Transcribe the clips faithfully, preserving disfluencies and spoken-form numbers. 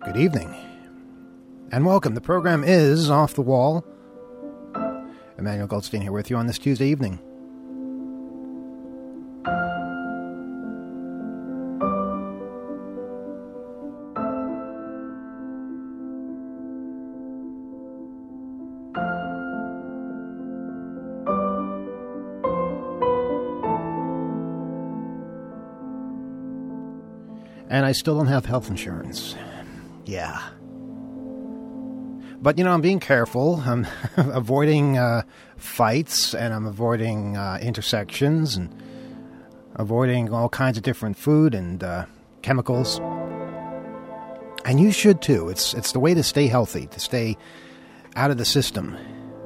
Good evening, and welcome. The program is Off the Wall. Emmanuel Goldstein here with you on this Tuesday evening. And I still don't have health insurance. Yeah. But, you know, I'm being careful. I'm avoiding uh, fights, and I'm avoiding uh, intersections, and avoiding all kinds of different food and uh, chemicals. And you should, too. It's, it's the way to stay healthy, to stay out of the system.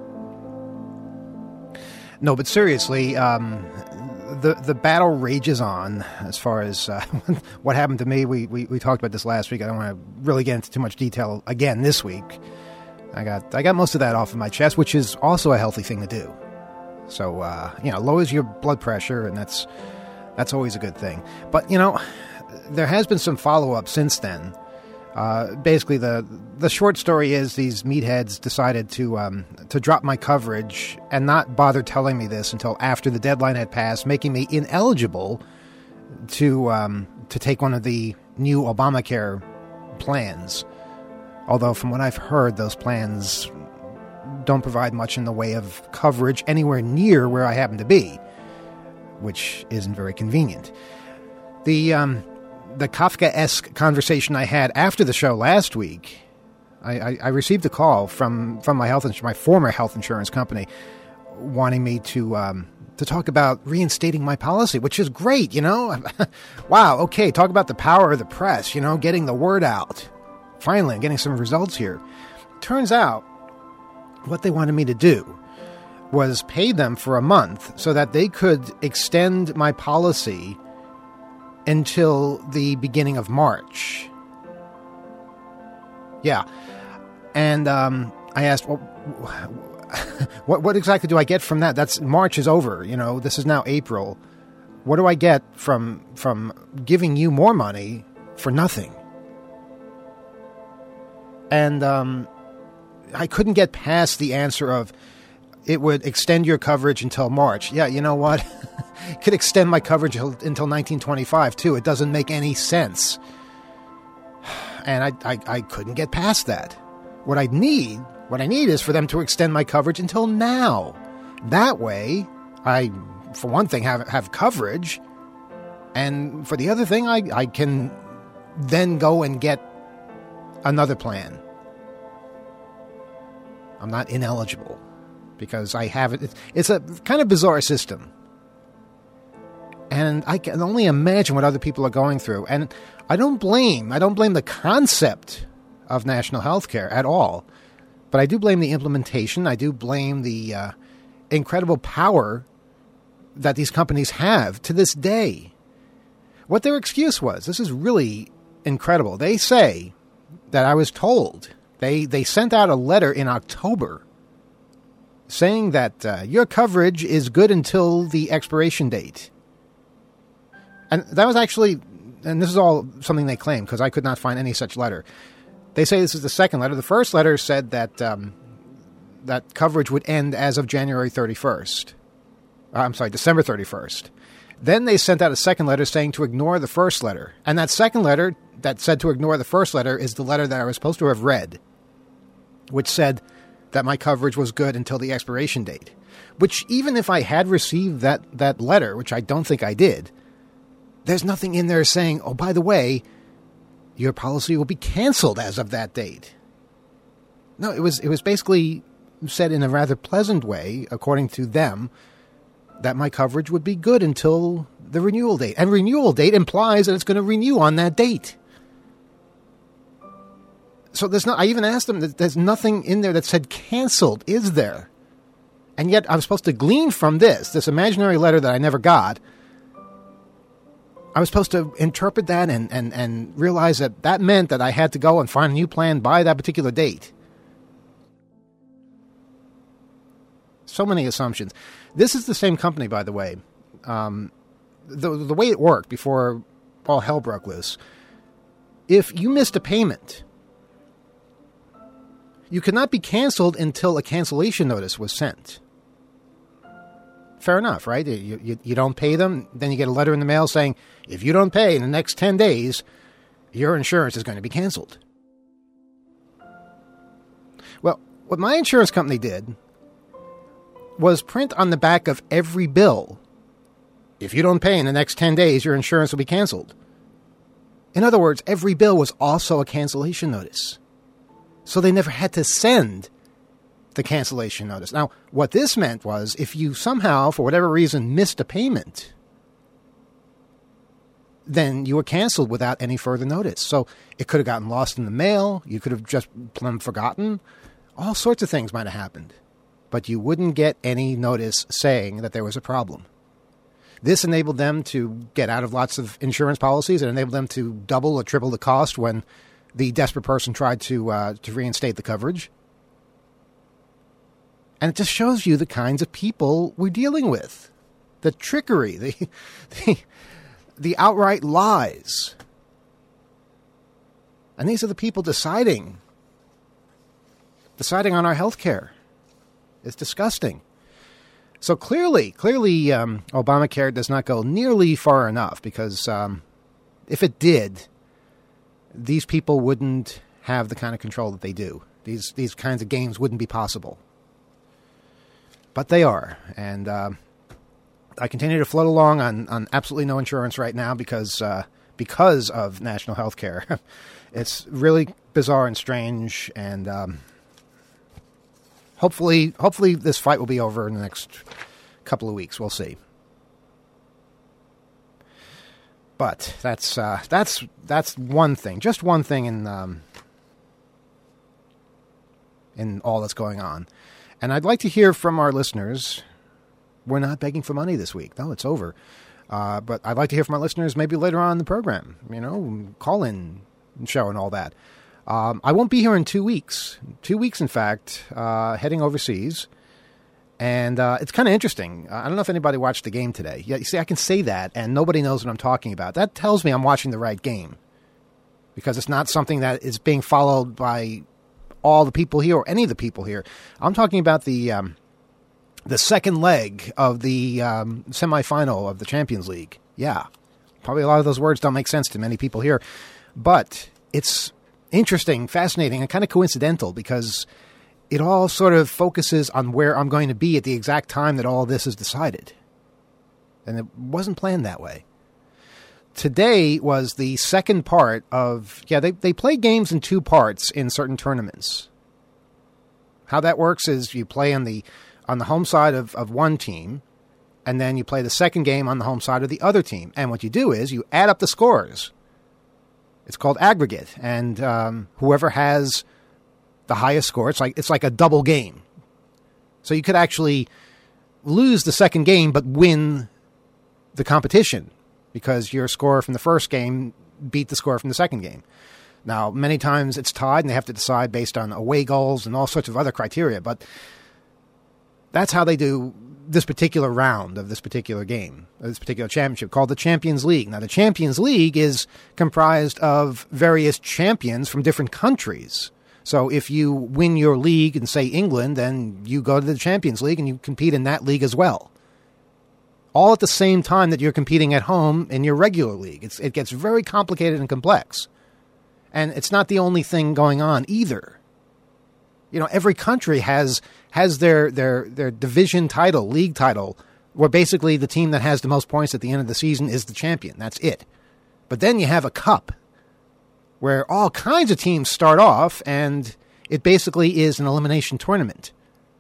No, but seriously, um, the the battle rages on as far as uh, what happened to me. We, we we talked about this last week. I don't want to really get into too much detail again this week. I got I got most of that off of my chest, which is also a healthy thing to do. So uh, you know, lowers your blood pressure, and that's that's always a good thing. But you know, there has been some follow up since then. Uh, basically, the the short story is these meatheads decided to um, to drop my coverage and not bother telling me this until after the deadline had passed, making me ineligible to um, to take one of the new Obamacare plans. Although, from what I've heard, those plans don't provide much in the way of coverage anywhere near where I happen to be, which isn't very convenient. The um, The Kafka-esque conversation I had after the show last week, I, I, I received a call from, from my health ins- my former health insurance company, wanting me to um, to talk about reinstating my policy, which is great, you know. Wow, okay, talk about the power of the press, you know, getting the word out. Finally, I'm getting some results here. Turns out, what they wanted me to do was pay them for a month so that they could extend my policy until the beginning of March. Yeah. And um, I asked, well, what, what exactly do I get from that? That's March is over. You know, this is now April. What do I get from from giving you more money for nothing? And um, I couldn't get past the answer of, it would extend your coverage until March. Yeah, you know what? It could extend my coverage until nineteen twenty-five, too. It doesn't make any sense. And I, I, I couldn't get past that. What I need, what I need is for them to extend my coverage until now. That way, I, for one thing, have, have coverage. And for the other thing, I, I can then go and get another plan. I'm not ineligible, because I have it. It's a kind of bizarre system. And I can only imagine what other people are going through. And I don't blame, I don't blame the concept of national health care at all. But I do blame the implementation. I do blame the uh, incredible power that these companies have to this day. What their excuse was, this is really incredible. They say that I was told, they, they sent out a letter in October saying that uh, your coverage is good until the expiration date. And that was actually, and this is all something they claim, because I could not find any such letter. They say this is the second letter. The first letter said that um, that coverage would end as of January thirty-first. Uh, I'm sorry, December thirty-first. Then they sent out a second letter saying to ignore the first letter. And that second letter that said to ignore the first letter is the letter that I was supposed to have read, which said that my coverage was good until the expiration date. Which, even if I had received that, that letter, which I don't think I did, there's nothing in there saying, oh, by the way, your policy will be canceled as of that date. No, it was it was basically said in a rather pleasant way, according to them, that my coverage would be good until the renewal date. And renewal date implies that it's going to renew on that date. So there's not, I even asked them, that there's nothing in there that said canceled, is there? And yet I'm supposed to glean from this, this imaginary letter that I never got. I was supposed to interpret that and, and, and realize that that meant that I had to go and find a new plan by that particular date. So many assumptions. This is the same company, by the way. Um, the, the way it worked before all hell broke loose, if you missed a payment you could not be canceled until a cancellation notice was sent. Fair enough, right? You, you, you don't pay them, then you get a letter in the mail saying, if you don't pay in the next ten days, your insurance is going to be canceled. Well, what my insurance company did was print on the back of every bill, if you don't pay in the next ten days, your insurance will be canceled. In other words, every bill was also a cancellation notice. So they never had to send the cancellation notice. Now, what this meant was if you somehow, for whatever reason, missed a payment, then you were canceled without any further notice. So it could have gotten lost in the mail. You could have just plumb forgotten. All sorts of things might have happened. But you wouldn't get any notice saying that there was a problem. This enabled them to get out of lots of insurance policies. It enabled them to double or triple the cost when the desperate person tried to uh, to reinstate the coverage. And it just shows you the kinds of people we're dealing with. The trickery, the, the, the outright lies. And these are the people deciding, deciding on our health care. It's disgusting. So clearly, clearly um, Obamacare does not go nearly far enough because um, if it did, these people wouldn't have the kind of control that they do. These, these kinds of games wouldn't be possible. But they are, and uh, I continue to float along on, on absolutely no insurance right now because uh, because of national health care. It's really bizarre and strange, and um, hopefully, hopefully this fight will be over in the next couple of weeks. We'll see. But that's uh, that's that's one thing, just one thing in um, in all that's going on. And I'd like to hear from our listeners. We're not begging for money this week. No, it's over. Uh, but I'd like to hear from our listeners maybe later on in the program. You know, call-in show and all that. Um, I won't be here in two weeks. Two weeks, in fact, uh, heading overseas. And uh, it's kind of interesting. I don't know if anybody watched the game today. Yeah, you see, I can say that, and nobody knows what I'm talking about. That tells me I'm watching the right game. Because it's not something that is being followed by all the people here or any of the people here. I'm talking about the um, the second leg of the um, semifinal of the Champions League. Yeah, probably a lot of those words don't make sense to many people here, but it's interesting, fascinating, and kind of coincidental because it all sort of focuses on where I'm going to be at the exact time that all this is decided. And it wasn't planned that way. Today was the second part of, yeah, they, they play games in two parts in certain tournaments. How that works is you play on the on the home side of, of one team, and then you play the second game on the home side of the other team. And what you do is you add up the scores. It's called aggregate, and um, whoever has the highest score, it's like it's like a double game. So you could actually lose the second game but win the competition, because your score from the first game beat the score from the second game. Now, many times it's tied, and they have to decide based on away goals and all sorts of other criteria, but that's how they do this particular round of this particular game, this particular championship, called the Champions League. Now, the Champions League is comprised of various champions from different countries. So if you win your league in, say, England, then you go to the Champions League and you compete in that league as well. All at the same time that you're competing at home in your regular league. It's, it gets very complicated and complex. And it's not the only thing going on either. You know, every country has has their, their, their division title, league title, where basically the team that has the most points at the end of the season is the champion. That's it. But then you have a cup where all kinds of teams start off, and it basically is an elimination tournament.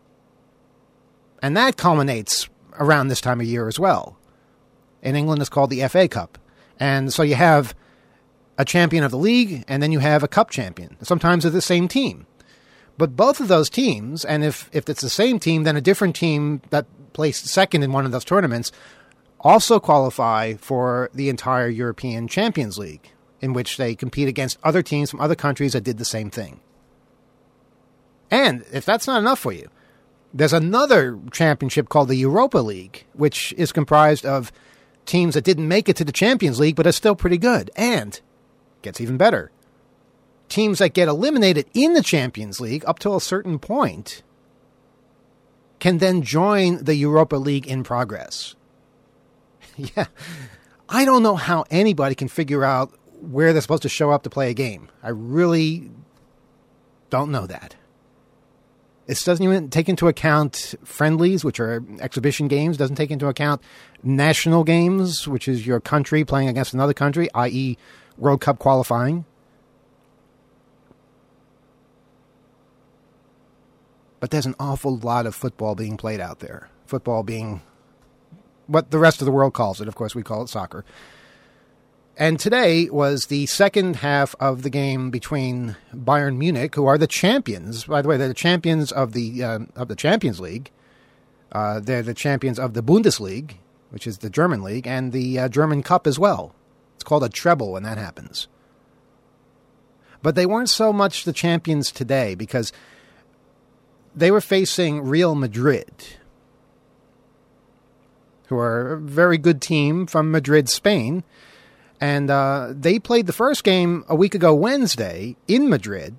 And that culminates around this time of year as well. In England, it's called the F A Cup. And so you have a champion of the league, and then you have a cup champion. Sometimes they're the same team. But both of those teams, and if, if it's the same team, then a different team that placed second in one of those tournaments also qualify for the entire European Champions League, in which they compete against other teams from other countries that did the same thing. And if that's not enough for you, there's another championship called the Europa League, which is comprised of teams that didn't make it to the Champions League but are still pretty good. And gets even better. teams that get eliminated in the Champions League up to a certain point can then join the Europa League in progress. Yeah, I don't know how anybody can figure out where they're supposed to show up to play a game. I really don't know that. It doesn't even take into account friendlies, which are exhibition games. Doesn't take into account national games, which is your country playing against another country, that is. World Cup qualifying. But there's an awful lot of football being played out there. Football being what the rest of the world calls it. Of course, we call it soccer. And today was the second half of the game between Bayern Munich, who are the champions. By the way, they're the champions of the uh, of the Champions League. Uh, they're the champions of the Bundesliga, which is the German league, and the uh, German Cup as well. It's called a treble when that happens. But they weren't so much the champions today because they were facing Real Madrid, who are a very good team from Madrid, Spain. And uh, they played the first game a week ago Wednesday in Madrid.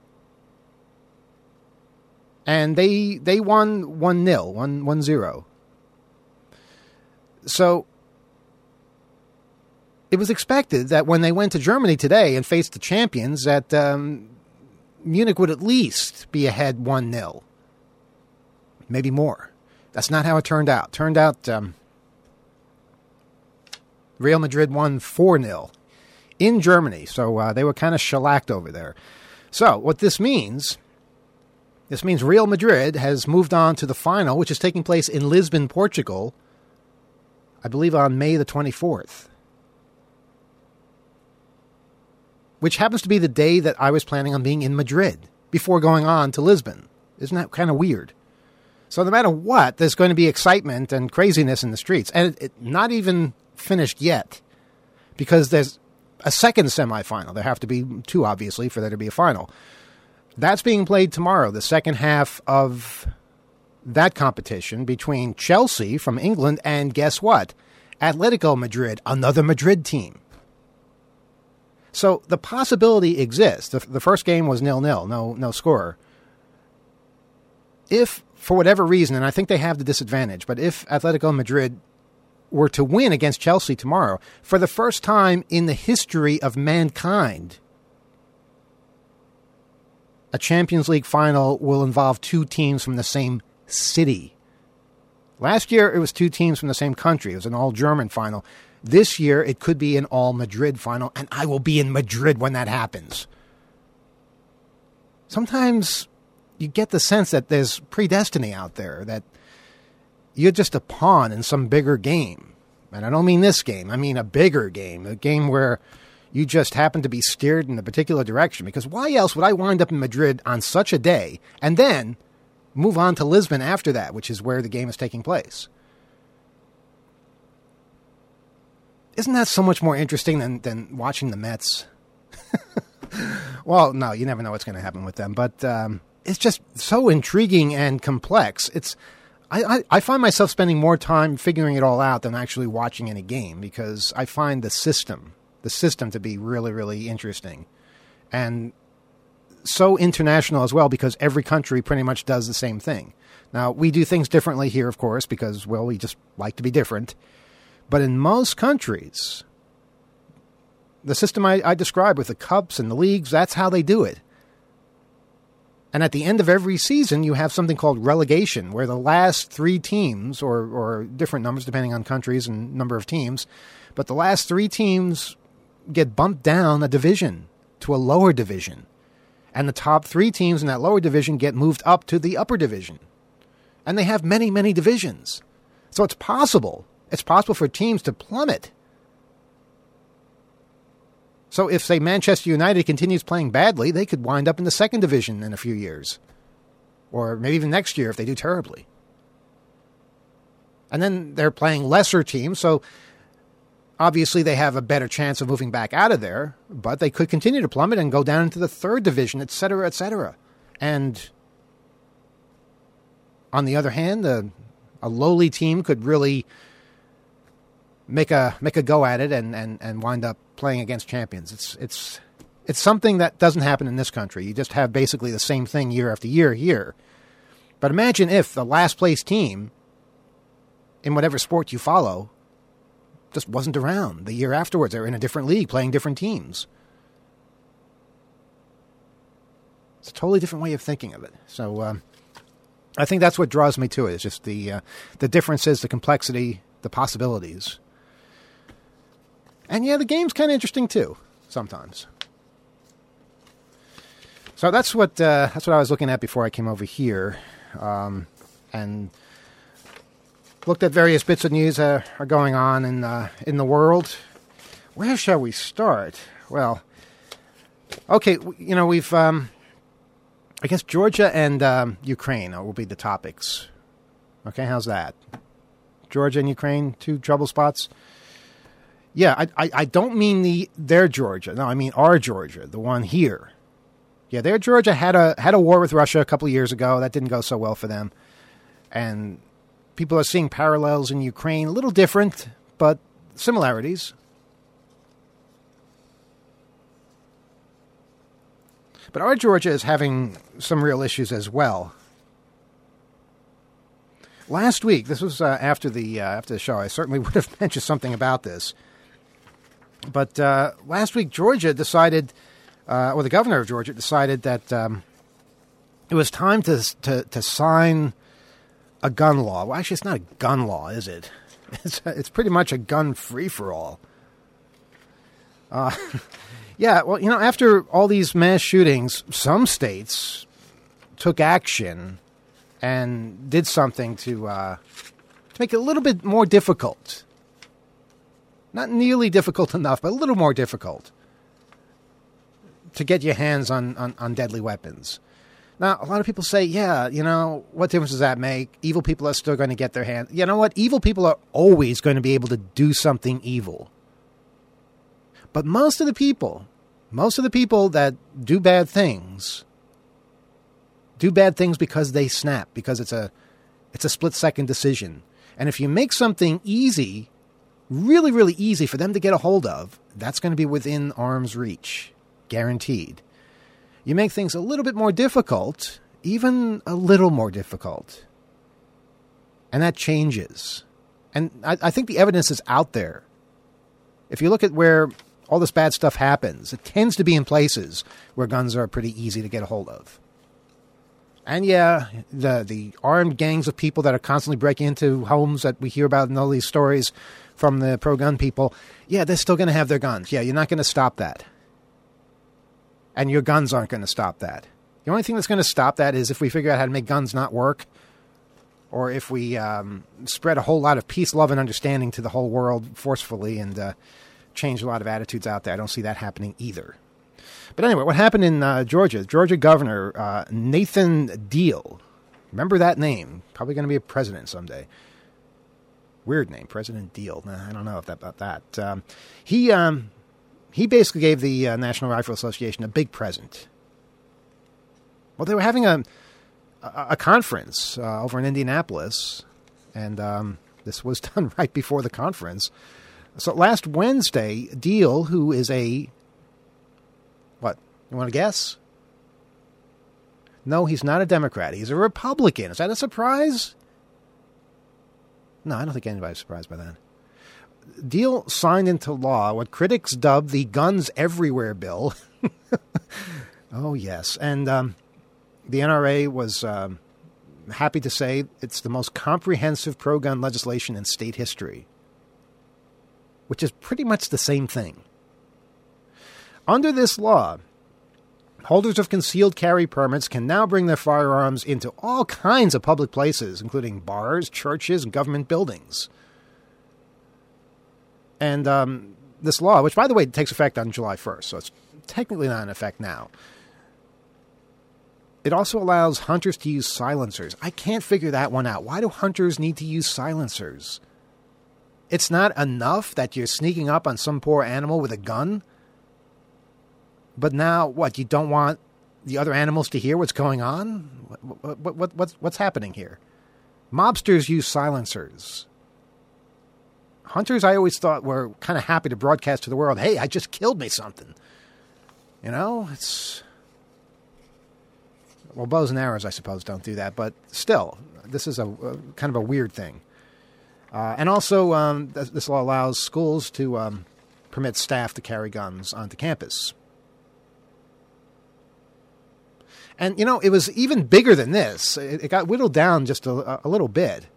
And they they won one nil, one zero. So it was expected that when they went to Germany today and faced the champions, that um, Munich would at least be ahead one nil. Maybe more. That's not how it turned out. Turned out um, Real Madrid won four nil in Germany. So uh, they were kind of shellacked over there. So what this means, this means Real Madrid has moved on to the final, which is taking place in Lisbon, Portugal, I believe on May the twenty-fourth. Which happens to be the day that I was planning on being in Madrid before going on to Lisbon. Isn't that kind of weird? So no matter what, there's going to be excitement and craziness in the streets. And it, it, not even finished yet, because there's a second semifinal. There have to be two, obviously, for there to be a final. That's being played tomorrow, the second half of that competition between Chelsea from England and, guess what? Atletico Madrid, another Madrid team. So the possibility exists. The, the first game was nil nil, no no score. If, for whatever reason, and I think they have the disadvantage, but if Atletico Madrid were to win against Chelsea tomorrow, for the first time in the history of mankind, a Champions League final will involve two teams from the same city. Last year, it was two teams from the same country. It was an all-German final. This year, it could be an all-Madrid final, and I will be in Madrid when that happens. Sometimes you get the sense that there's predestiny out there, that you're just a pawn in some bigger game. And I don't mean this game. I mean a bigger game, a game where you just happen to be steered in a particular direction. Because why else would I wind up in Madrid on such a day and then move on to Lisbon after that, which is where the game is taking place? Isn't that so much more interesting than, than watching the Mets? Well, no, you never know what's going to happen with them. But um, it's just so intriguing and complex. It's I, I, I find myself spending more time figuring it all out than actually watching any game, because I find the system, the system to be really, really interesting. And so international as well, because every country pretty much does the same thing. Now, we do things differently here, of course, because, well, we just like to be different. But in most countries, the system I, I described with the cups and the leagues, that's how they do it. And at the end of every season, you have something called relegation, where the last three teams, or, or different numbers depending on countries and number of teams, but the last three teams get bumped down a division to a lower division. And the top three teams in that lower division get moved up to the upper division. And they have many, many divisions. So it's possible. It's possible for teams to plummet. So if, say, Manchester United continues playing badly, they could wind up in the second division in a few years. Or maybe even next year if they do terribly. And then they're playing lesser teams, so obviously they have a better chance of moving back out of there, but they could continue to plummet and go down into the third division, et cetera, et cetera. And on the other hand, a, a lowly team could really make a make a go at it and, and, and wind up playing against champions. It's it's It's something that doesn't happen in this country. You just have basically the same thing year after year here. But imagine if the last place team in whatever sport you follow just wasn't around the year afterwards. They're in a different league playing different teams. It's a totally different way of thinking of it. So um, I think that's what draws me to it. It's just the uh, the differences, the complexity, the possibilities. And yeah, the game's kind of interesting too, sometimes. So that's what uh, that's what I was looking at before I came over here, um, and looked at various bits of news that are going on in uh, in the world. Where shall we start? Well, okay, you know we've, um, I guess Georgia and um, Ukraine will be the topics. Okay, how's that? Georgia and Ukraine, two trouble spots. Yeah, I I, I don't mean the their Georgia. No, I mean our Georgia, the one here. Yeah, their Georgia had a had a war with Russia a couple of years ago. That didn't go so well for them. And people are seeing parallels in Ukraine, a little different, but similarities. But our Georgia is having some real issues as well. Last week, this was uh, after the uh, after the show, I certainly would have mentioned something about this. But uh, last week, Georgia decided... Uh, or the governor of Georgia decided that um, it was time to, to to sign a gun law. Well, actually, it's not a gun law, is it? It's it's pretty much a gun free for all. Uh, yeah, well, you know, after all these mass shootings, some states took action and did something to uh, to make it a little bit more difficult. Not nearly difficult enough, but a little more difficult to get your hands on, on, on deadly weapons. Now, a lot of people say, yeah, you know, what difference does that make? Evil people are still going to get their hands. You know what? Evil people are always going to be able to do something evil. But most of the people, most of the people that do bad things, do bad things because they snap, because it's a, it's a split-second decision. And if you make something easy, really, really easy for them to get a hold of, that's going to be within arm's reach. Guaranteed. You make things a little bit more difficult, even a little more difficult. And that changes. And I, I think the evidence is out there. If you look at where all this bad stuff happens, it tends to be in places where guns are pretty easy to get a hold of. And yeah, the the armed gangs of people that are constantly breaking into homes that we hear about in all these stories from the pro-gun people, yeah, they're still going to have their guns. Yeah, you're not going to stop that. And your guns aren't going to stop that. The only thing that's going to stop that is if we figure out how to make guns not work, or if we um, spread a whole lot of peace, love, and understanding to the whole world forcefully and uh, change a lot of attitudes out there. I don't see that happening either. But anyway, what happened in uh, Georgia? Georgia Governor uh, Nathan Deal. Remember that name. Probably going to be a president someday. Weird name, President Deal. Nah, I don't know if that, about that. Um, he... Um, He basically gave the uh, National Rifle Association a big present. Well, they were having a a, a conference uh, over in Indianapolis, and um, this was done right before the conference. So last Wednesday, Deal, who is a, what, you want to guess? No, he's not a Democrat. He's a Republican. Is that a surprise? No, I don't think anybody's surprised by that. Deal signed into law what critics dubbed the Guns Everywhere Bill. Oh, yes. And um, the N R A was um, happy to say it's the most comprehensive pro-gun legislation in state history, which is pretty much the same thing. Under this law, holders of concealed carry permits can now bring their firearms into all kinds of public places, including bars, churches, and government buildings. And um, this law, which, by the way, takes effect on July first, so it's technically not in effect now. It also allows hunters to use silencers. I can't figure that one out. Why do hunters need to use silencers? It's not enough that you're sneaking up on some poor animal with a gun? But now, what, you don't want the other animals to hear what's going on? What, what, what, what's, what's happening here? Mobsters use silencers. Hunters, I always thought, were kind of happy to broadcast to the world, hey, I just killed me something. You know, it's... Well, bows and arrows, I suppose, don't do that. But still, this is a, a kind of a weird thing. Uh, and also, um, th- this law allows schools to um, permit staff to carry guns onto campus. And, you know, it was even bigger than this. It, it got whittled down just a, a little bit.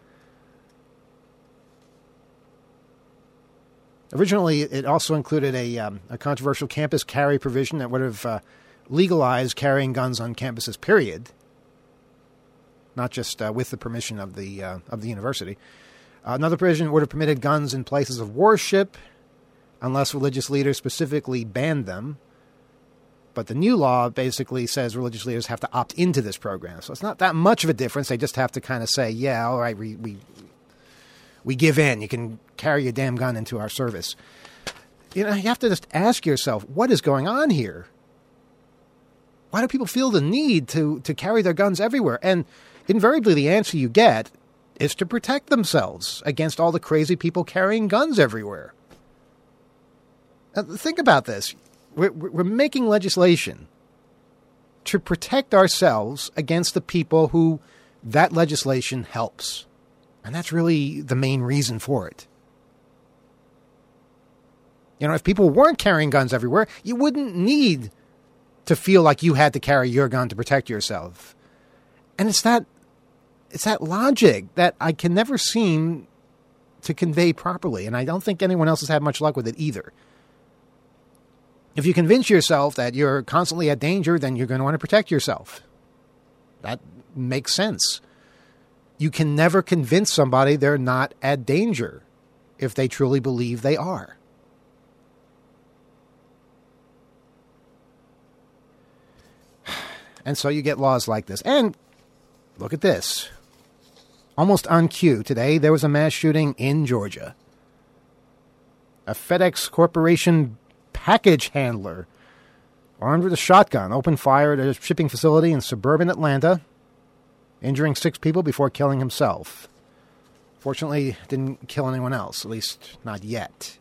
Originally, it also included a, um, a controversial campus carry provision that would have uh, legalized carrying guns on campuses, period. Not just uh, with the permission of the uh, of the university. Uh, another provision would have permitted guns in places of worship, unless religious leaders specifically banned them. But the new law basically says religious leaders have to opt into this program. So it's not that much of a difference. They just have to kind of say, yeah, all right, we... we We give in. You can carry your damn gun into our service. You know, you have to just ask yourself, what is going on here? Why do people feel the need to, to carry their guns everywhere? And invariably the answer you get is to protect themselves against all the crazy people carrying guns everywhere. Now, think about this. We're, we're making legislation to protect ourselves against the people who that legislation helps. And that's really the main reason for it. You know, if people weren't carrying guns everywhere, you wouldn't need to feel like you had to carry your gun to protect yourself. And it's that, it's that logic that I can never seem to convey properly. And I don't think anyone else has had much luck with it either. If you convince yourself that you're constantly at danger, then you're going to want to protect yourself. That makes sense. You can never convince somebody they're not at danger if they truly believe they are. And so you get laws like this. And look at this. Almost on cue today, there was a mass shooting in Georgia. A FedEx Corporation package handler, armed with a shotgun, opened fire at a shipping facility in suburban Atlanta, injuring six people before killing himself. Fortunately, didn't kill anyone else, at least not yet.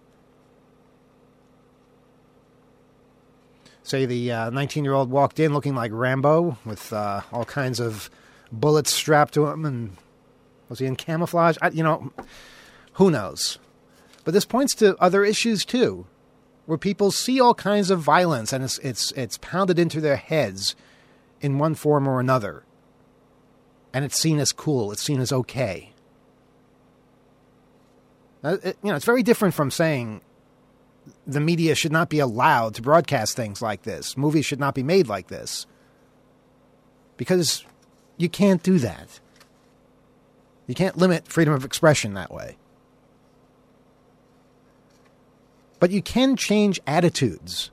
Say the uh, nineteen-year-old walked in looking like Rambo with uh, all kinds of bullets strapped to him, and was he in camouflage? I, you know, who knows? But this points to other issues, too, where people see all kinds of violence, and it's it's it's pounded into their heads in one form or another. And it's seen as cool. It's seen as okay. Now, it, you know, it's very different from saying the media should not be allowed to broadcast things like this. Movies should not be made like this. Because you can't do that. You can't limit freedom of expression that way. But you can change attitudes.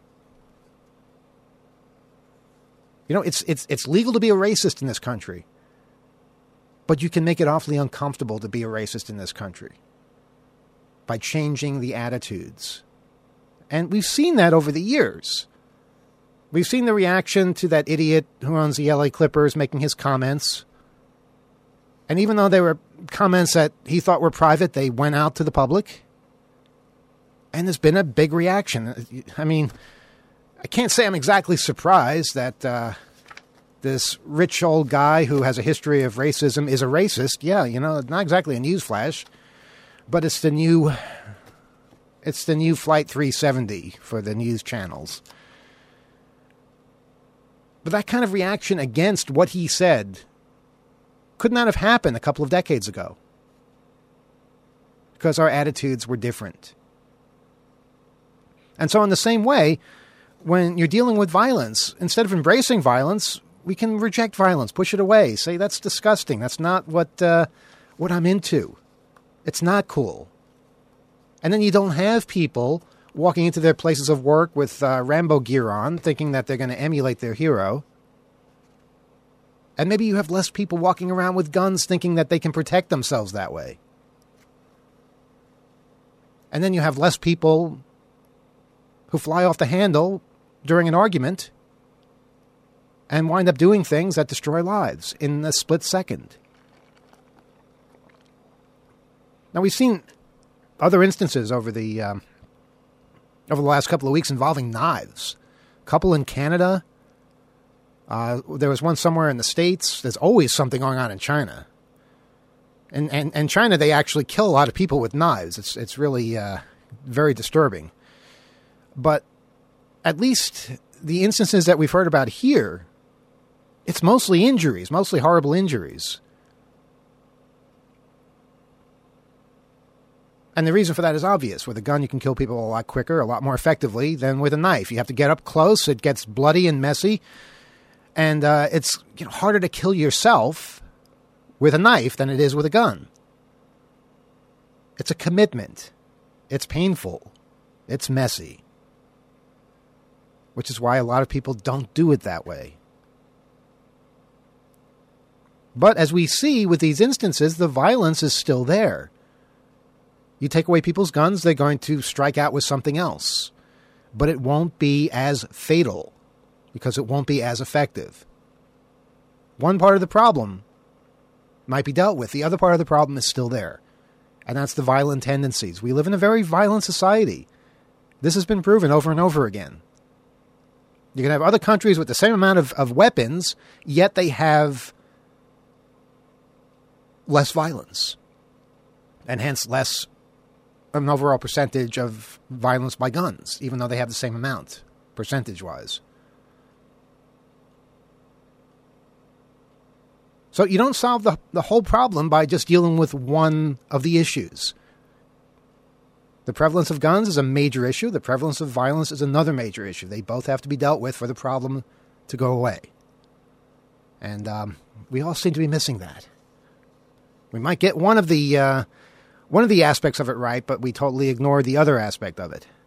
You know, it's it's it's legal to be a racist in this country. But you can make it awfully uncomfortable to be a racist in this country by changing the attitudes. And we've seen that over the years. We've seen the reaction to that idiot who owns the L A Clippers making his comments. And even though they were comments that he thought were private, they went out to the public. And there's been a big reaction. I mean, I can't say I'm exactly surprised that... Uh, This rich old guy who has a history of racism is a racist. Yeah, you know, not exactly a newsflash, but it's the new, it's the new Flight three seventy for the news channels. But that kind of reaction against what he said could not have happened a couple of decades ago, because our attitudes were different. And so in the same way, when you're dealing with violence, instead of embracing violence, we can reject violence, push it away, say that's disgusting. That's not what uh, what I'm into. It's not cool. And then you don't have people walking into their places of work with uh, Rambo gear on, thinking that they're going to emulate their hero. And maybe you have less people walking around with guns thinking that they can protect themselves that way. And then you have less people who fly off the handle during an argument and wind up doing things that destroy lives in a split second. Now, we've seen other instances over the um, over the last couple of weeks involving knives. couple in Canada. Uh, there was one somewhere in the States. There's always something going on in China. And and, and China, they actually kill a lot of people with knives. It's, it's really uh, very disturbing. But at least the instances that we've heard about here, it's mostly injuries, mostly horrible injuries. And the reason for that is obvious. With a gun, you can kill people a lot quicker, a lot more effectively than with a knife. You have to get up close. It gets bloody and messy. And uh, it's you know, harder to kill yourself with a knife than it is with a gun. It's a commitment. It's painful. It's messy. Which is why a lot of people don't do it that way. But as we see with these instances, the violence is still there. You take away people's guns, they're going to strike out with something else. But it won't be as fatal because it won't be as effective. One part of the problem might be dealt with. The other part of the problem is still there. And that's the violent tendencies. We live in a very violent society. This has been proven over and over again. You can have other countries with the same amount of, of weapons, yet they have less violence. And hence less an overall percentage of violence by guns, even though they have the same amount, percentage-wise. So you don't solve the, the whole problem by just dealing with one of the issues. The prevalence of guns is a major issue. The prevalence of violence is another major issue. They both have to be dealt with for the problem to go away. And um, we all seem to be missing that. We might get one of the uh, one of the aspects of it right, but we totally ignore the other aspect of it.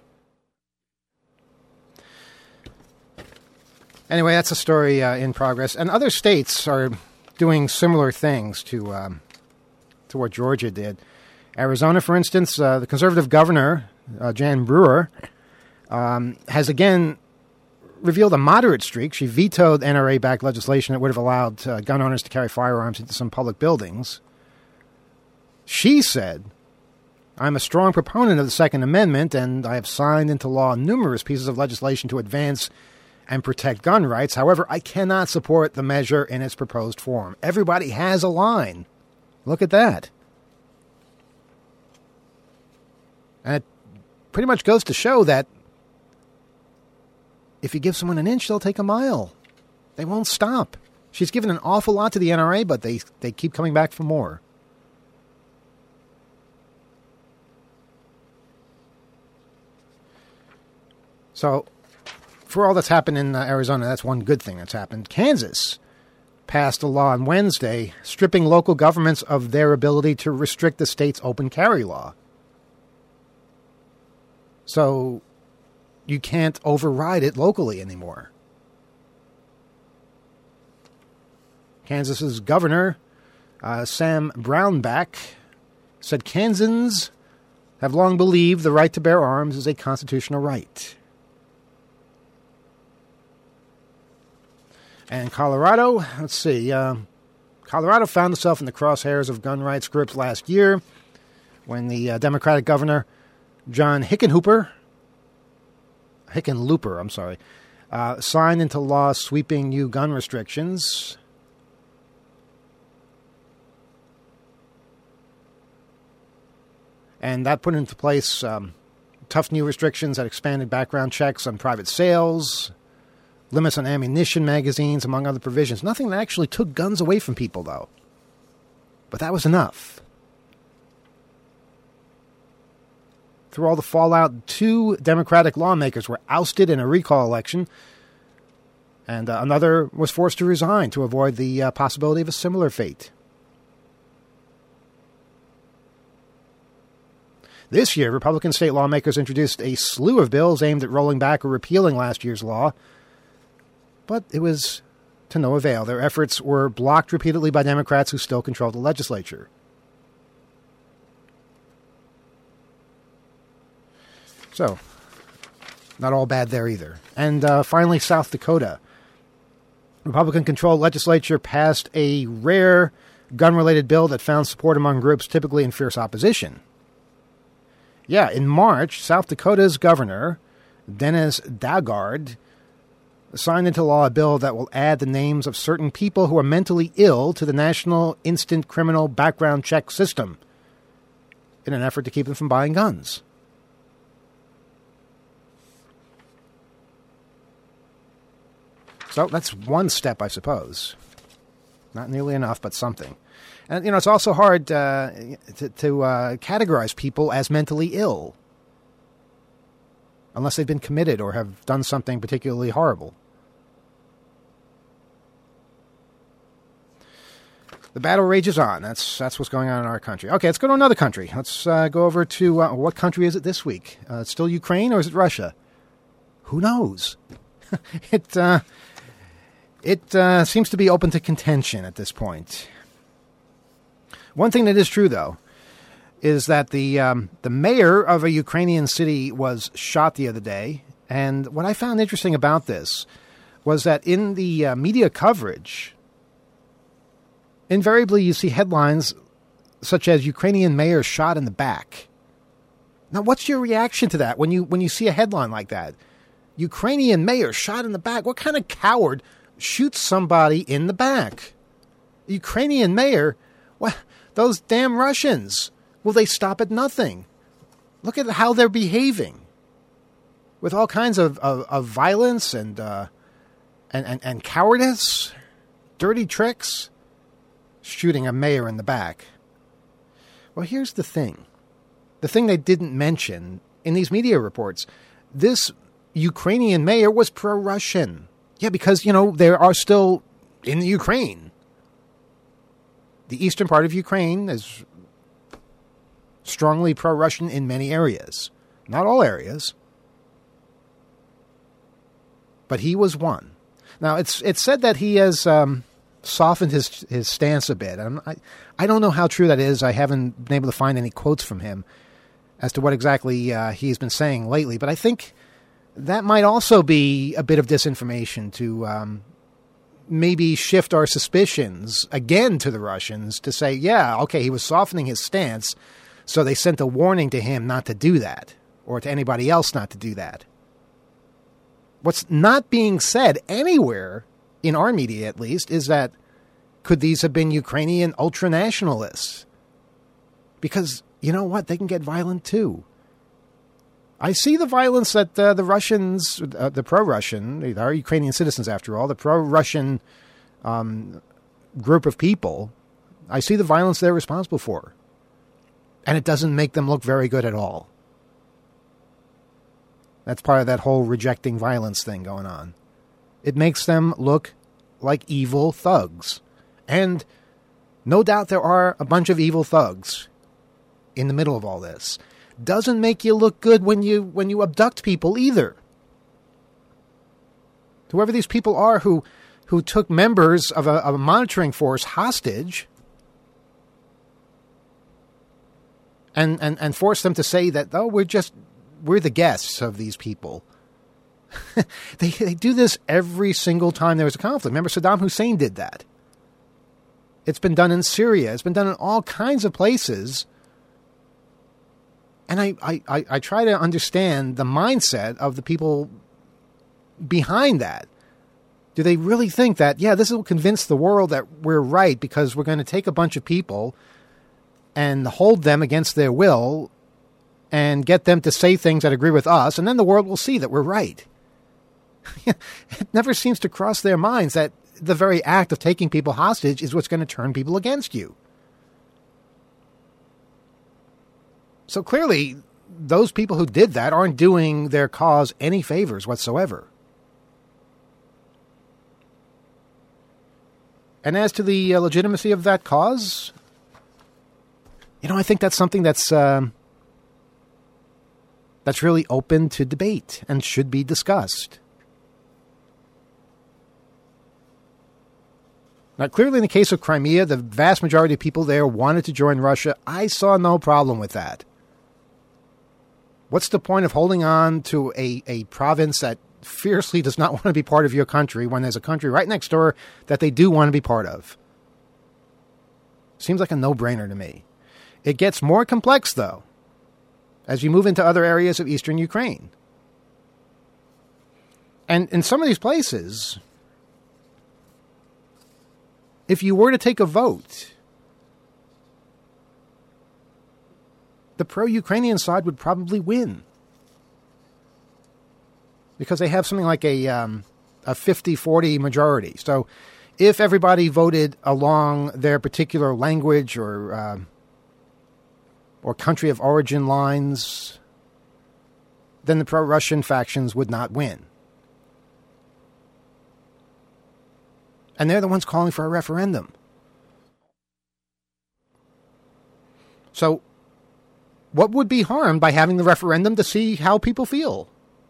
Anyway, that's a story uh, in progress. And other states are doing similar things to um, to what Georgia did. Arizona, for instance, uh, the conservative governor, uh, Jan Brewer, um, has again revealed a moderate streak. She vetoed N R A-backed legislation that would have allowed uh, gun owners to carry firearms into some public buildings. She said, "I'm a strong proponent of the Second Amendment, and I have signed into law numerous pieces of legislation to advance and protect gun rights. However, I cannot support the measure in its proposed form." Everybody has a line. Look at that. And it pretty much goes to show that if you give someone an inch, they'll take a mile. They won't stop. She's given an awful lot to the N R A, but they, they keep coming back for more. So, for all that's happened in uh, Arizona, that's one good thing that's happened. Kansas passed a law on Wednesday stripping local governments of their ability to restrict the state's open carry law. So you can't override it locally anymore. Kansas's governor, uh, Sam Brownback, said Kansans have long believed the right to bear arms is a constitutional right. And Colorado, let's see, uh, Colorado found itself in the crosshairs of gun rights groups last year when the uh, Democratic governor, John Hickenlooper, Hickenlooper, I'm sorry, uh, signed into law sweeping new gun restrictions. And that put into place um, tough new restrictions that expanded background checks on private sales, limits on ammunition magazines, among other provisions. Nothing that actually took guns away from people, though. But that was enough. Through all the fallout, two Democratic lawmakers were ousted in a recall election, and uh, another was forced to resign to avoid the uh, possibility of a similar fate. This year, Republican state lawmakers introduced a slew of bills aimed at rolling back or repealing last year's law, but it was to no avail. Their efforts were blocked repeatedly by Democrats who still control the legislature. So, not all bad there either. And uh, finally, South Dakota. Republican-controlled legislature passed a rare gun-related bill that found support among groups typically in fierce opposition. Yeah, in March, South Dakota's governor, Dennis Daugaard, signed into law a bill that will add the names of certain people who are mentally ill to the National Instant Criminal Background Check System in an effort to keep them from buying guns. So that's one step, I suppose. Not nearly enough, but something. And, you know, it's also hard uh, to, to uh, categorize people as mentally ill unless they've been committed or have done something particularly horrible. The battle rages on. That's that's what's going on in our country. Okay, let's go to another country. Let's uh, go over to, uh, what country is it this week? Uh, it's still Ukraine or is it Russia? Who knows? it uh, it uh, seems to be open to contention at this point. One thing that is true, though, is that the um, the mayor of a Ukrainian city was shot the other day. And what I found interesting about this was that in the uh, media coverage, invariably, you see headlines such as Ukrainian mayor shot in the back. Now, what's your reaction to that when you when you see a headline like that? Ukrainian mayor shot in the back. What kind of coward shoots somebody in the back? Ukrainian mayor? What? Those damn Russians. Will they stop at nothing? Look at how they're behaving. With all kinds of, of, of violence and, uh, and, and, and cowardice, dirty tricks. Shooting a mayor in the back. Well, here's the thing. The thing they didn't mention in these media reports. This Ukrainian mayor was pro-Russian. Yeah, because, you know, they are still in the Ukraine. The eastern part of Ukraine is strongly pro-Russian in many areas. Not all areas. But he was one. Now, it's it's said that he has... Um, softened his his stance a bit. I'm, I I don't know how true that is. I haven't been able to find any quotes from him as to what exactly uh, he's been saying lately. But I think that might also be a bit of disinformation to um, maybe shift our suspicions again to the Russians to say, yeah, okay, he was softening his stance, so they sent a warning to him not to do that, or to anybody else not to do that. What's not being said anywhere, in our media at least, is that could these have been Ukrainian ultranationalists? Because, you know what, they can get violent too. I see the violence that uh, the Russians, uh, the pro-Russian, they are Ukrainian citizens after all, the pro-Russian um, group of people, I see the violence they're responsible for. And it doesn't make them look very good at all. That's part of that whole rejecting violence thing going on. It makes them look like evil thugs. And no doubt there are a bunch of evil thugs in the middle of all this. Doesn't make you look good when you when you abduct people either. Whoever these people are who who took members of a, of a monitoring force hostage and, and, and forced them to say that, oh, we're just we're the guests of these people. they they do this every single time there was a conflict. Remember, Saddam Hussein did that. It's been done in Syria. It's been done in all kinds of places. And I, I, I, I try to understand the mindset of the people behind that. Do they really think that, yeah, this will convince the world that we're right because we're going to take a bunch of people and hold them against their will and get them to say things that agree with us, and then the world will see that we're right? It never seems to cross their minds that the very act of taking people hostage is what's going to turn people against you. So clearly, those people who did that aren't doing their cause any favors whatsoever. And as to the uh, legitimacy of that cause, you know, I think that's something that's um, that's really open to debate and should be discussed. Now, clearly in the case of Crimea, the vast majority of people there wanted to join Russia. I saw no problem with that. What's the point of holding on to a, a province that fiercely does not want to be part of your country when there's a country right next door that they do want to be part of? Seems like a no-brainer to me. It gets more complex, though, as you move into other areas of eastern Ukraine. And in some of these places, if you were to take a vote, the pro-Ukrainian side would probably win. Because they have something like a um, a fifty forty majority. So if everybody voted along their particular language or uh, or country of origin lines, then the pro-Russian factions would not win. And they're the ones calling for a referendum. So what would be harmed by having the referendum to see how people feel?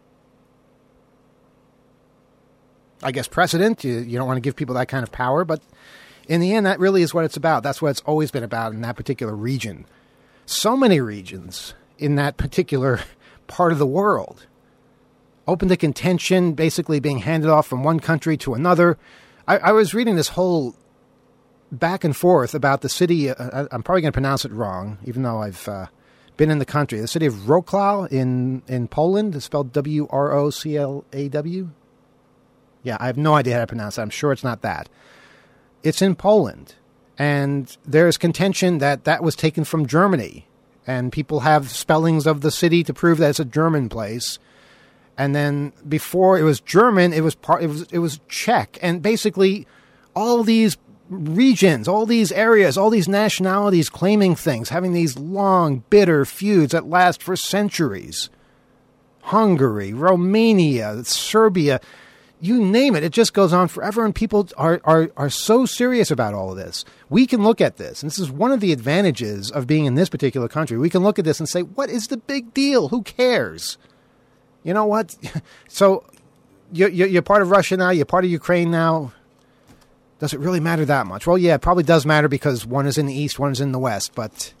I guess precedent, you, you don't want to give people that kind of power, but in the end, that really is what it's about. That's what it's always been about in that particular region. So many regions in that particular part of the world open to contention, basically being handed off from one country to another. I, I was reading this whole back and forth about the city. Uh, I'm probably going to pronounce it wrong, even though I've uh, been in the country. The city of Wrocław in, in Poland. It's spelled W R O C L A W. Yeah, I have no idea how to pronounce it. I'm sure it's not that. It's in Poland. And there's contention that that was taken from Germany. And people have spellings of the city to prove that it's a German place. And then before it was German, it was part, it was, it was Czech. And basically all these regions, all these areas, all these nationalities claiming things, having these long, bitter feuds that last for centuries. Hungary, Romania, Serbia, you name it, it just goes on forever, and people are, are, are so serious about all of this. We can look at this, and this is one of the advantages of being in this particular country. We can look at this and say, what is the big deal? Who cares? You know what? So you're, you're part of Russia now, you're part of Ukraine now. Does it really matter that much? Well, yeah, it probably does matter because one is in the east, one is in the west, but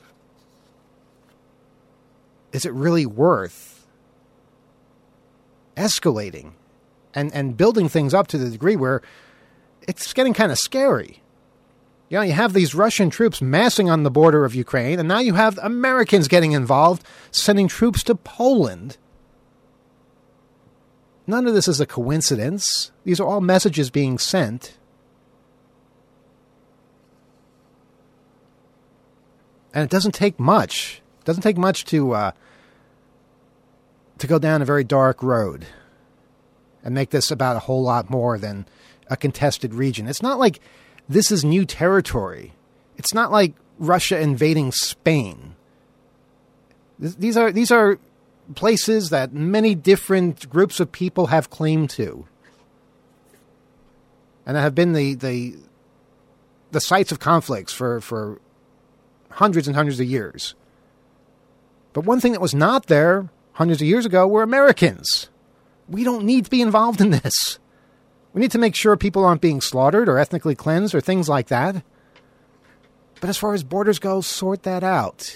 is it really worth escalating and, and building things up to the degree where it's getting kind of scary? You know, you have these Russian troops massing on the border of Ukraine, and now you have Americans getting involved, sending troops to Poland. None of this is a coincidence. These are all messages being sent. And it doesn't take much. It doesn't take much to uh, to go down a very dark road and make this about a whole lot more than a contested region. It's not like this is new territory. It's not like Russia invading Spain. These are these are places that many different groups of people have claim to, and that have been the the the sites of conflicts for, for hundreds and hundreds of years. But one thing that was not there hundreds of years ago were Americans. We don't need to be involved in this. We need to make sure people aren't being slaughtered or ethnically cleansed or things like that. But as far as borders go, sort that out.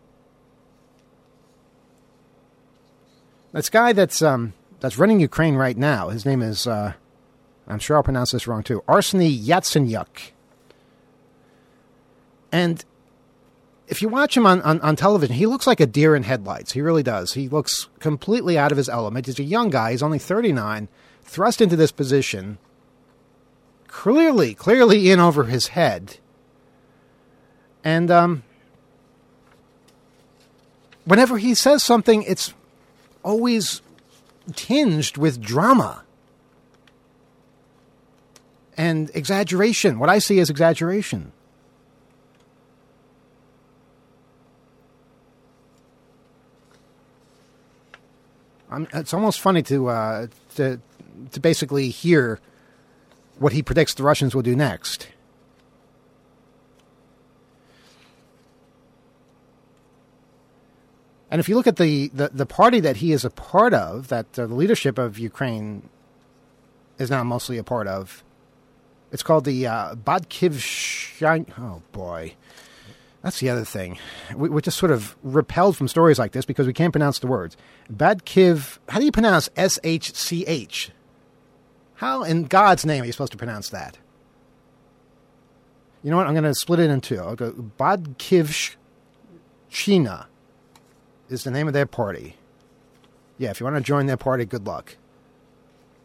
This guy that's um, that's running Ukraine right now, his name is, uh, I'm sure I'll pronounce this wrong too, Arseniy Yatsenyuk. And if you watch him on, on, on television, he looks like a deer in headlights. He really does. He looks completely out of his element. He's a young guy. He's only thirty-nine, thrust into this position, clearly, clearly in over his head. And um, whenever he says something, it's always tinged with drama and exaggeration. What I see is exaggeration. I'm, it's almost funny to uh, to to basically hear what he predicts the Russians will do next. And if you look at the, the, the party that he is a part of, that uh, the leadership of Ukraine is now mostly a part of, it's called the uh, Batkivshyn. Oh, boy. That's the other thing. We, we're just sort of repelled from stories like this because we can't pronounce the words. Badkiv, how do you pronounce S H C H? How in God's name are you supposed to pronounce that? You know what? I'm going to split it in two. I'll go Badkivshchina is the name of their party. Yeah, if you want to join their party, good luck.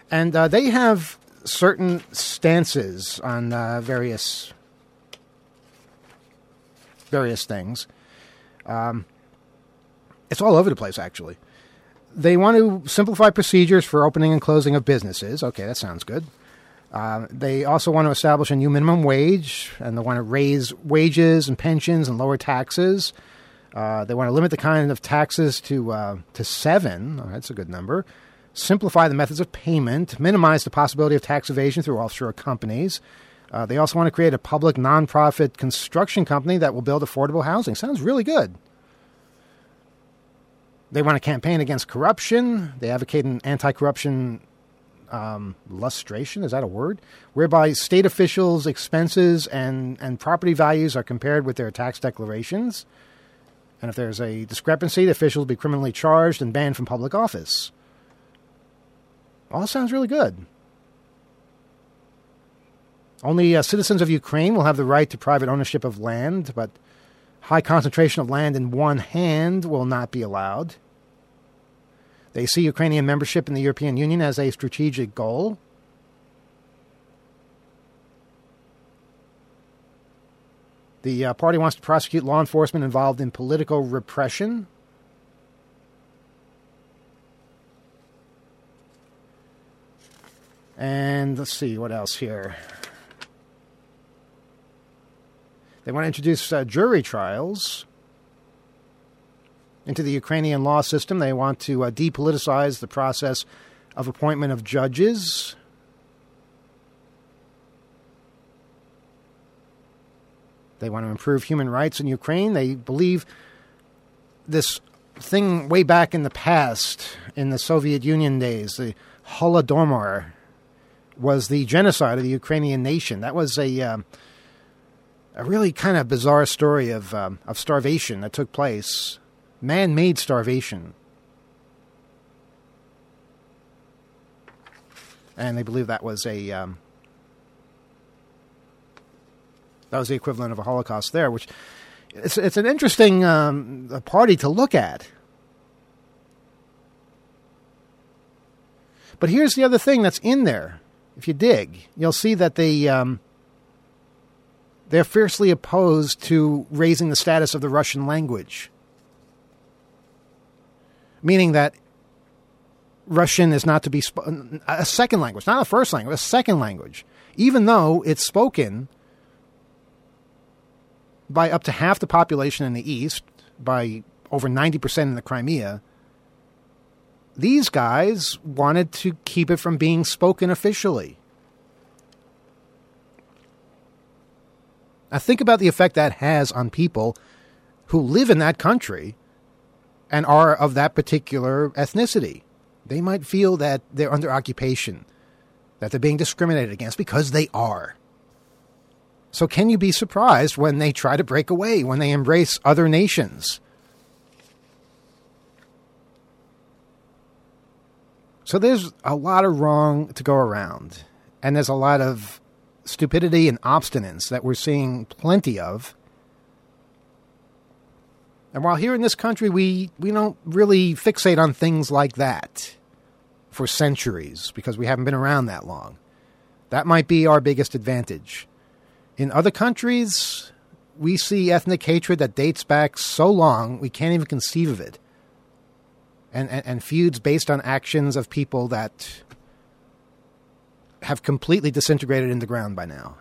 And uh, they have certain stances on uh, various various things. Um, it's all over the place, actually. They want to simplify procedures for opening and closing of businesses. Okay, that sounds good. Uh, they also want to establish a new minimum wage, and they want to raise wages and pensions and lower taxes. Uh, they want to limit the kind of taxes to uh, to seven. Oh, that's a good number. Simplify the methods of payment. Minimize the possibility of tax evasion through offshore companies. Uh, they also want to create a public nonprofit construction company that will build affordable housing. Sounds really good. They want to campaign against corruption. They advocate an anti-corruption um, lustration, is that a word? Whereby state officials' expenses and, and property values are compared with their tax declarations. And if there's a discrepancy, the officials will be criminally charged and banned from public office. All sounds really good. Only uh, citizens of Ukraine will have the right to private ownership of land, but high concentration of land in one hand will not be allowed. They see Ukrainian membership in the European Union as a strategic goal. The uh, party wants to prosecute law enforcement involved in political repression. And let's see, what else here? They want to introduce uh, jury trials into the Ukrainian law system. They want to uh, depoliticize the process of appointment of judges. They want to improve human rights in Ukraine. They believe this thing way back in the past, in the Soviet Union days, the Holodomor, was the genocide of the Ukrainian nation. That was a um, a really kind of bizarre story of um, of starvation that took place, man-made starvation. And they believe that was a um, that was the equivalent of a Holocaust there, which it's it's an interesting um, party to look at. But here's the other thing that's in there. If you dig, you'll see that they, um, they're fiercely opposed to raising the status of the Russian language. Meaning that Russian is not to be sp- a second language, not a first language, a second language. Even though it's spoken by up to half the population in the East, by over ninety percent in the Crimea, these guys wanted to keep it from being spoken officially. Now think about the effect that has on people who live in that country and are of that particular ethnicity. They might feel that they're under occupation, that they're being discriminated against, because they are. So can you be surprised when they try to break away, when they embrace other nations? So there's a lot of wrong to go around, and there's a lot of stupidity and obstinance that we're seeing plenty of. And while here in this country, we, we don't really fixate on things like that for centuries because we haven't been around that long. That might be our biggest advantage. In other countries, we see ethnic hatred that dates back so long, we can't even conceive of it. And, and, and feuds based on actions of people that have completely disintegrated in the ground by now.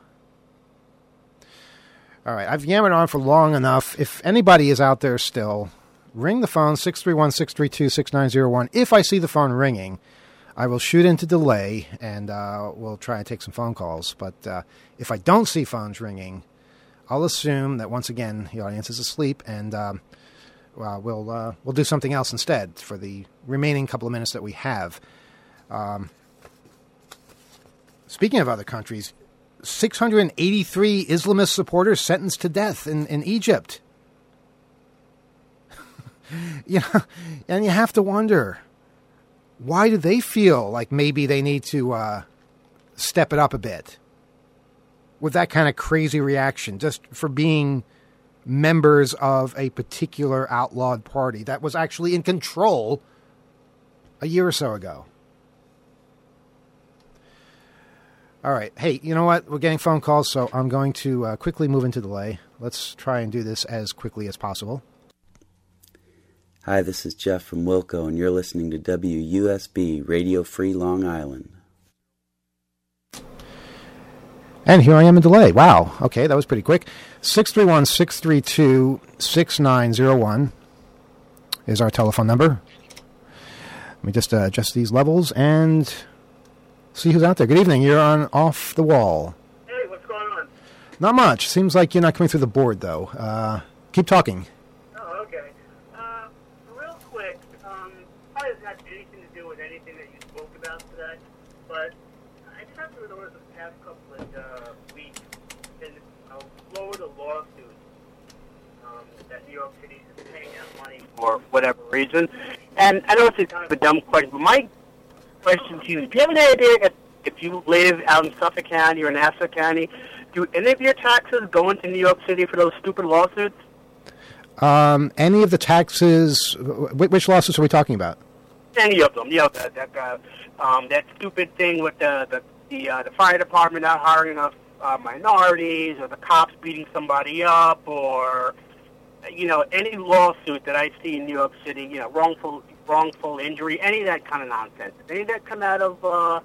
All right, I've yammered on for long enough. If anybody is out there still, ring the phone, six three one, six three two, six nine zero one. If I see the phone ringing, I will shoot into delay, and uh, we'll try and take some phone calls. But uh, if I don't see phones ringing, I'll assume that, once again, the audience is asleep, and um, well, we'll uh, we'll do something else instead for the remaining couple of minutes that we have. Um, speaking of other countries, six hundred eighty-three Islamist supporters sentenced to death in, in Egypt. You know, and you have to wonder, why do they feel like maybe they need to uh, step it up a bit with that kind of crazy reaction just for being members of a particular outlawed party that was actually in control a year or so ago? All right. Hey, you know what? We're getting phone calls, so I'm going to uh, quickly move into delay. Let's try and do this as quickly as possible. Hi, this is Jeff from Wilco, and you're listening to W U S B Radio Free Long Island. And here I am in delay. Wow. Okay, that was pretty quick. six three one, six three two, six nine zero one is our telephone number. Let me just uh, adjust these levels and see who's out there. Good evening. You're on Off the Wall. Hey, what's going on? Not much. Seems like you're not coming through the board, though. Uh, keep talking. Oh, okay. Uh, real quick, um, probably doesn't have anything to do with anything that you spoke about today, but I just have to notice the past couple of uh, weeks in a Florida lawsuit um, that New York City is paying out money for whatever reason. And I know it's kind of a dumb question, but my question to you is, do you have any idea if, if you live out in Suffolk County or Nassau County, do any of your taxes go into New York City for those stupid lawsuits? Um, any of the taxes, which lawsuits are we talking about? Any of them, you know, that that, uh, um, that stupid thing with the the the, uh, the fire department not hiring enough uh, minorities, or the cops beating somebody up, or you know, any lawsuit that I see in New York City, you know, wrongful wrongful injury, any of that kind of nonsense. Any of that come out of uh,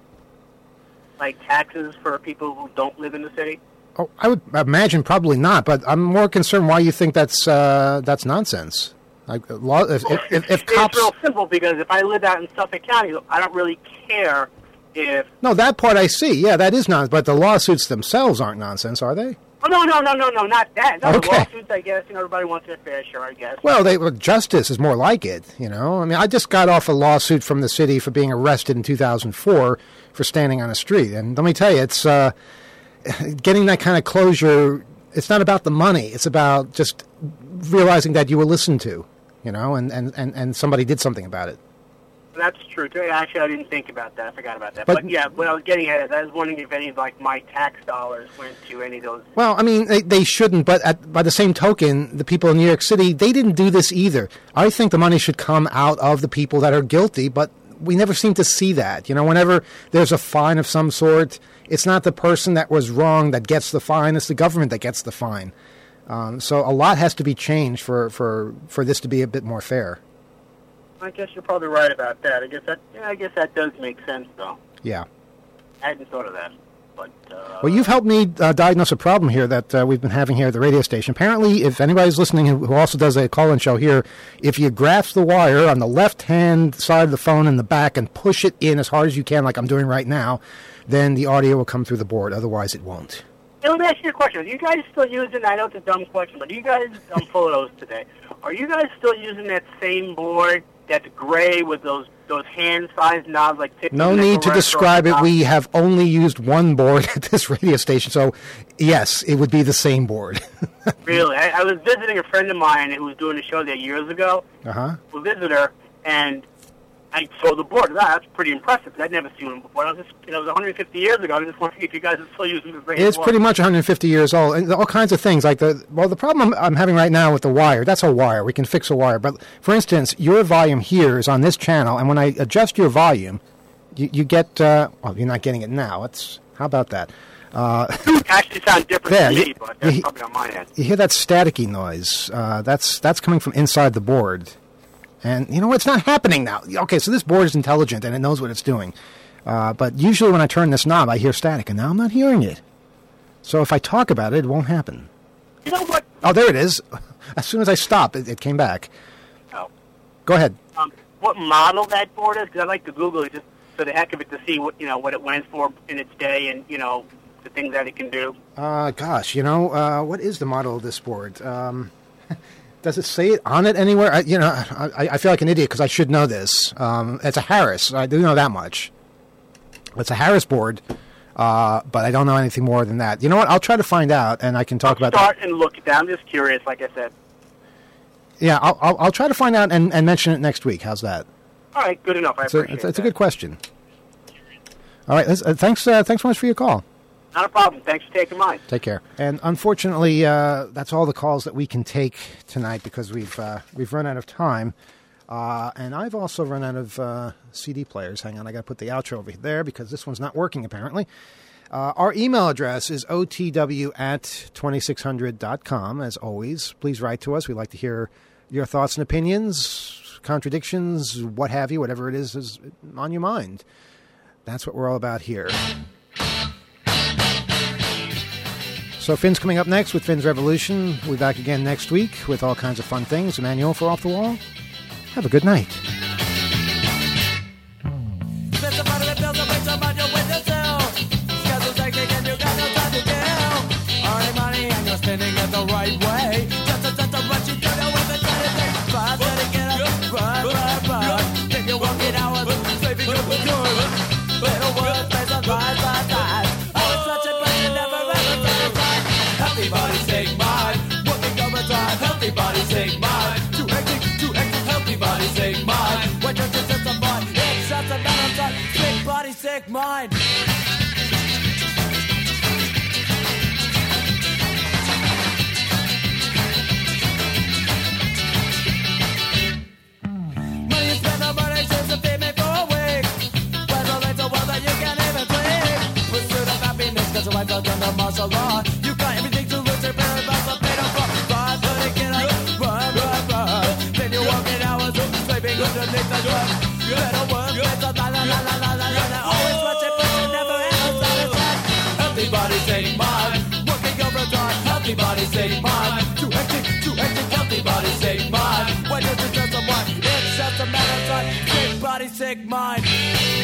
like taxes for people who don't live in the city? Oh, I would imagine probably not, but I'm more concerned why you think that's uh, that's nonsense. Like, law, if, if, if, if cops... It's real simple, because if I live out in Suffolk County, I don't really care if... No, that part I see. Yeah, that is nonsense, but the lawsuits themselves aren't nonsense, are they? Oh, no, no, no, no, no, not that. No, okay. The lawsuits, I guess, you know, everybody wants their fair share, I guess. Well, they, well, justice is more like it, you know. I mean, I just got off a lawsuit from the city for being arrested in two thousand four for standing on a street. And let me tell you, it's uh, getting that kind of closure. It's not about the money. It's about just realizing that you were listened to, you know, and, and, and, and somebody did something about it. That's true. Actually, I didn't think about that. I forgot about that. But, but yeah, what I was getting at is I was wondering if any of like my tax dollars went to any of those. Well, I mean, they, they shouldn't, but at, by the same token, the people in New York City, they didn't do this either. I think the money should come out of the people that are guilty, but we never seem to see that. You know, whenever there's a fine of some sort, it's not the person that was wrong that gets the fine, it's the government that gets the fine. Um, so a lot has to be changed for, for, for this to be a bit more fair. I guess you're probably right about that. I guess that yeah, I guess that does make sense, though. Yeah. I hadn't thought of that. But uh, well, you've helped me uh, diagnose a problem here that uh, we've been having here at the radio station. Apparently, if anybody's listening who also does a call-in show here, if you grasp the wire on the left-hand side of the phone in the back and push it in as hard as you can, like I'm doing right now, then the audio will come through the board. Otherwise, it won't. Hey, let me ask you a question. Are you guys still using, I know it's a dumb question, but are you guys, I'm full of those today, are you guys still using that same board that's gray with those those hand-sized knobs like tips? No need to describe it. We have only used one board at this radio station, so yes, it would be the same board. Really? I, I was visiting a friend of mine who was doing a show there years ago. Uh-huh. A visitor, and I saw the board. Wow, that's pretty impressive, because I'd never seen one before. I was just, you know, it was one hundred fifty years ago. I was just wondering if you guys are still using the same It's board. pretty much one hundred fifty years old, and all kinds of things. Like the well, the problem I'm, I'm having right now with the wire, that's a wire. We can fix a wire. But, for instance, your volume here is on this channel, and when I adjust your volume, you, you get, uh, well, you're not getting it now. It's, how about that? Uh, It actually sounds different there, to me, you, but that's you, probably on my end. you hear that staticky noise. Uh, that's that's coming from inside the board. And, you know, it's not happening now. Okay, so this board is intelligent, and it knows what it's doing. Uh, but usually when I turn this knob, I hear static, and now I'm not hearing it. So if I talk about it, it won't happen. You know what? Oh, there it is. As soon as I stopped, it, it came back. Oh. Go ahead. Um, what model that board is? Because I like to Google it just for the heck of it to see what, you know, what it went for in its day and, you know, the things that it can do. Uh, gosh, you know, uh, what is the model of this board? Um... Does it say it on it anywhere? I, you know, I, I feel like an idiot because I should know this. Um, it's a Harris. I do know that much. It's a Harris board, uh, but I don't know anything more than that. You know what? I'll try to find out, and I can talk I'll about start that. and look at that. I'm just curious, like I said. Yeah, I'll, I'll, I'll try to find out and, and mention it next week. How's that? All right, good enough. I it's a, appreciate it's, it's that. a good question. All right, uh, thanks. Uh, thanks so much for your call. Not a problem. Thanks for taking mine. Take care. And unfortunately, uh, that's all the calls that we can take tonight because we've uh, we've run out of time. Uh, and I've also run out of uh, C D players. Hang on, I got to put the outro over there because this one's not working apparently. Uh, our email address is o t w at twenty-six hundred dot com. As always, please write to us. We'd like to hear your thoughts and opinions, contradictions, what have you, whatever it is is on your mind. That's what we're all about here. So Finn's coming up next with Finn's Revolution. We'll be back again next week with all kinds of fun things. Emmanuel for Off the Wall. Have a good night. Spinning it the right way. Just a just a rush you don't know when the time is next. Run, better get up, run, run, run. Then you're working hours, saving your good. Little words, face on rise, rise, rise. Oh, it's such a pleasure, never ever satisfied. Healthy bodies take mine. Working overtime, healthy bodies take mine. Too hectic, too hectic, healthy bodies take mine. When you're just a boy, it's just a matter of time. Sick bodies take mine. Under martial law, you got everything to lose. Your parents must have paid off. Run, run, get up, run, run, run. Then you're working hours, sleeping underneath the drug. Better work, better la la la la la la la. Always watching, but you never ever satisfied. Healthy bodies take mine. Working overtime, healthy bodies take mine. Too hectic, too hectic, healthy bodies take mine. When you're just someone, it's just a matter of time. Sick bodies take mine.